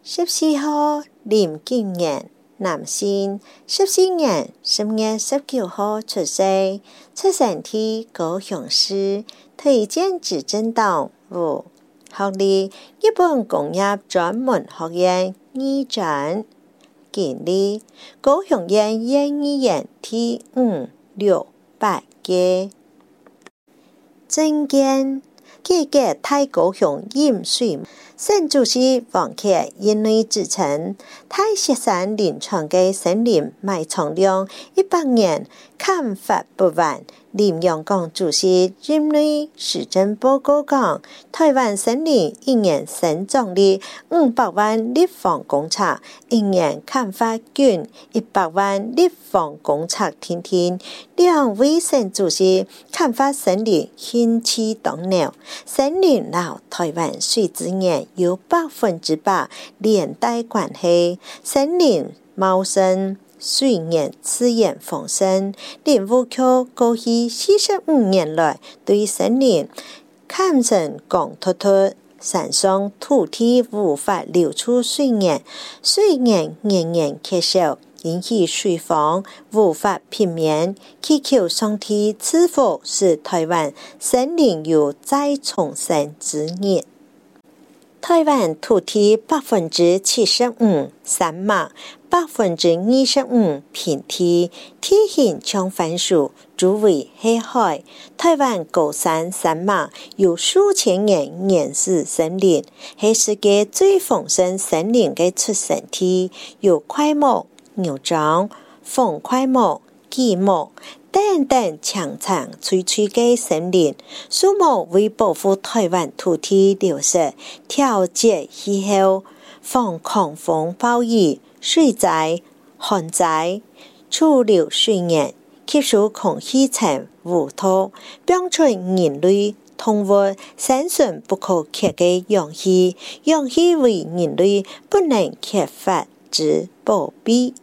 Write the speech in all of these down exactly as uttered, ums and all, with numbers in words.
十四号林敬言，男性，十四年十月十九号出生，出生地高雄市，推荐执政党无学历，日本工业专门学院二专，经历高雄县演艺院第五六八届，政见改革大高雄饮水。省主席王克因为指称大雪山林场的森林埋藏量一百年砍伐不完。林洋港主席因为施政报告讲，台湾森林一年生长率五百万立方公尺，一年砍伐近一百万立方公尺，天天两位省主席砍伐森林兴起动摇，森林老台湾水资源有百分之百连带关系，森林茂盛，水源资源丰盛。林务局过去四十五年来对森林砍成光秃秃，山上土地无法流出水源，水源年年缺少，引起水荒无法平免，祈求上天赐福，使台湾森林有再重生之日。台湾土地百分之七十五山脉，百分之二十五平地，地形像番薯，周围黑海。台湾高山山脉有数千年原始森林，是世界最丰盛森林的出生地，有檜木、牛樟、枫檜木、榉木等等强长翠翠的森林，树木为保护台湾土地流失，调节气候，防狂风暴雨、水灾、旱灾，储留水源，吸收空气层污土，帮助人类动物生存不可缺的氧气，氧气为人类不能缺乏之宝贝。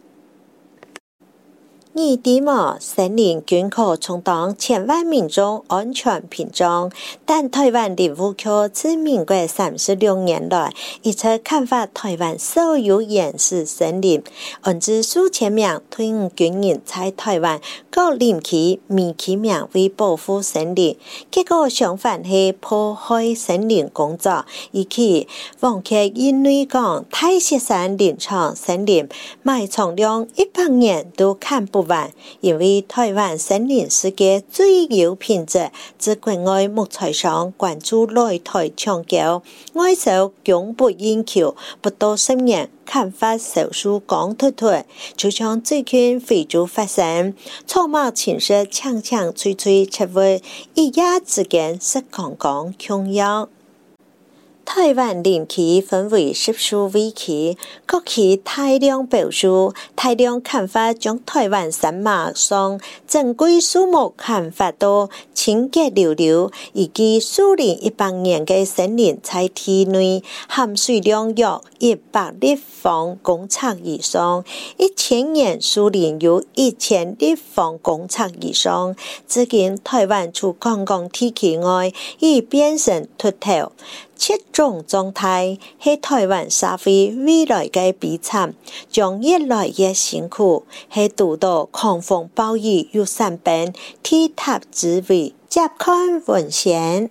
二地毛森林均可充当千万民众安全屏障，但台湾林务局自民国三十六年来，一直砍伐台湾所有原始森林，安置数千名退伍军人在台湾各林区、民区名为保护森林，结果相反是破坏森林工作。以及王克因为讲大雪山林场森林埋藏量一百年都砍不完，因为台湾森林世界最有品质，自国外木材商关注来台抢购，外销供不应求，不到十年砍伐手术光秃秃，就像最近非洲发生草木侵蚀，强强脆脆出为一夜之间是刚刚穷样。台湾林区分为十数围区，各区大量保树，大量砍伐，将台湾山脉上珍贵树木砍伐到清洁溜溜，以及树林一百年的森林在体内含水量约一百立方公尺以上，一千年树林有一千立方公尺以上。至今台湾除观光地区外，已变成秃头。七种状态是台湾社会未来的悲惨，将越来越辛苦，是遇到狂风暴雨又山崩，天塌之危，接看文献。